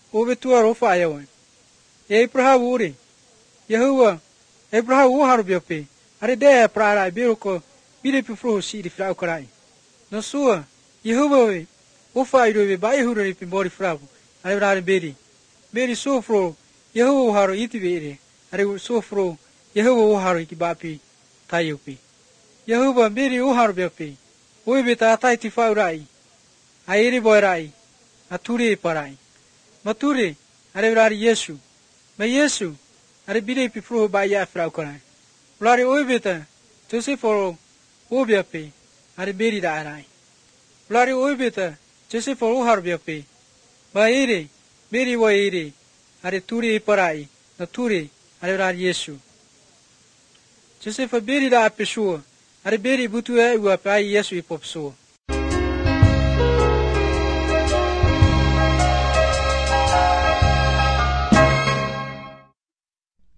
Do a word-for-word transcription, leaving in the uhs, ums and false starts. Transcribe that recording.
Ove tua rofa ayawan. Abraham uri. Yahuwa. Abraham u harbiope. Are de prara biroko. Bile pifro si di frau karai. No sua. Yahuwa we. Ufa idowe ba Yahuwa pe bori frau. Are rare beri. Beri sofro. Yahuwa haro iti vere. Are sofro. Yahuwa haro iki bapi. Tayupi. Yahuwa beri u harbiope. Oi beta atai ti fau rai. Airi boy rai. Aturi parai. Maturi. Are rare Yesu. Ma Yesu. Are bile pifro ba ya frau karai. Rare oi beta. Joseforo. Obiape. Are beri da arai. Rare oi beta. Joseforo harbiope. Ba ere. Beri wa ere. Are turi parai. Na turi. Are rare Yesu. Josefa beri da apesua. Are beri butu e ua pai Yesu ipopsua.